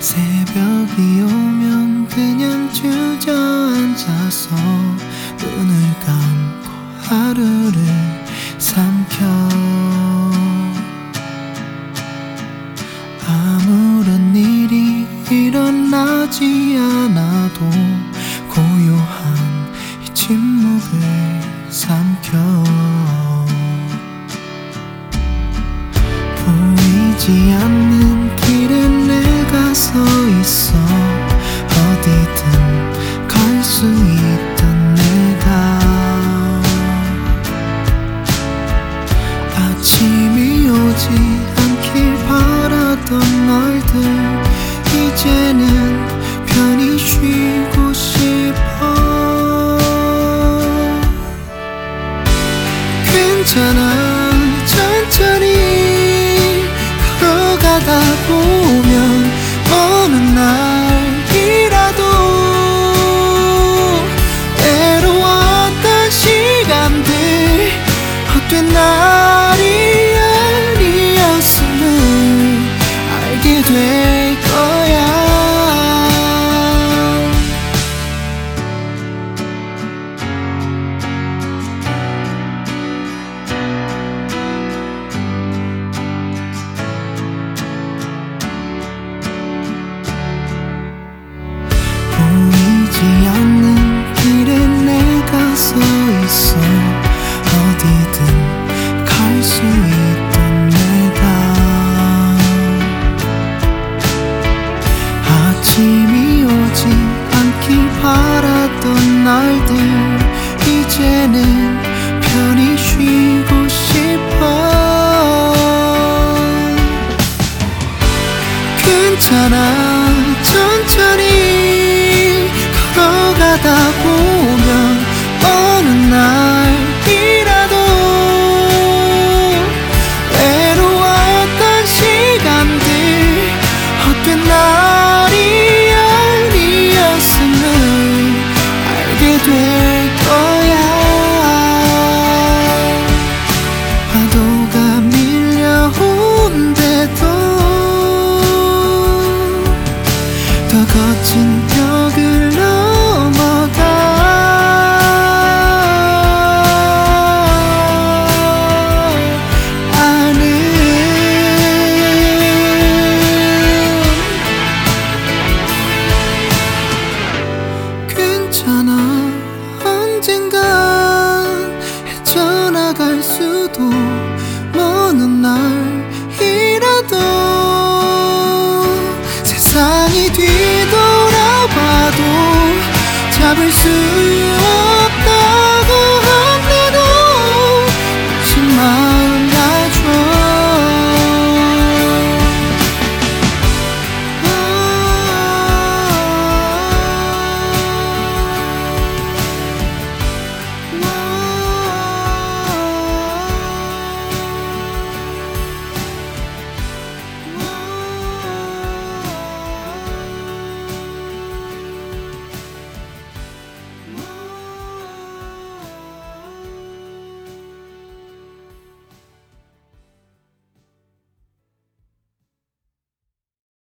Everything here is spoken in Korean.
새벽이 오면 그냥 주저앉아서 눈을 감고 하루를 삼켜 아무런 일이 일어나지 않아도 고요한 이 침묵을 삼켜 보이지 않는 길에 내가 서 있어 어디든 갈 수 있던 내가 아침이 오지 않길 바라던 날들 이제는 편히 쉬고 싶어 괜찮아 천천히 걸어가다 보면 어느 날이라도 외로웠던 시간들 헛된 날이 아니었음을 알게 될 거야 보이지 않는 길에 내가 서 있어 어디든 갈 수 있던 내가 아침이 오지 않길 바라던 날들 이제는 편히 쉬고 싶어 괜찮아 천천히 걸어가다 보면 어느 날이라도 외로웠던 시간들 헛된 날이 아니었음을 알게 될 거야 파도가 밀려온데도 더 거친 벽을 넘어가 괜찮아 언젠간 헤쳐나갈 수도 먼 날이라도 세상이 뒤돌아봐도 잡을 수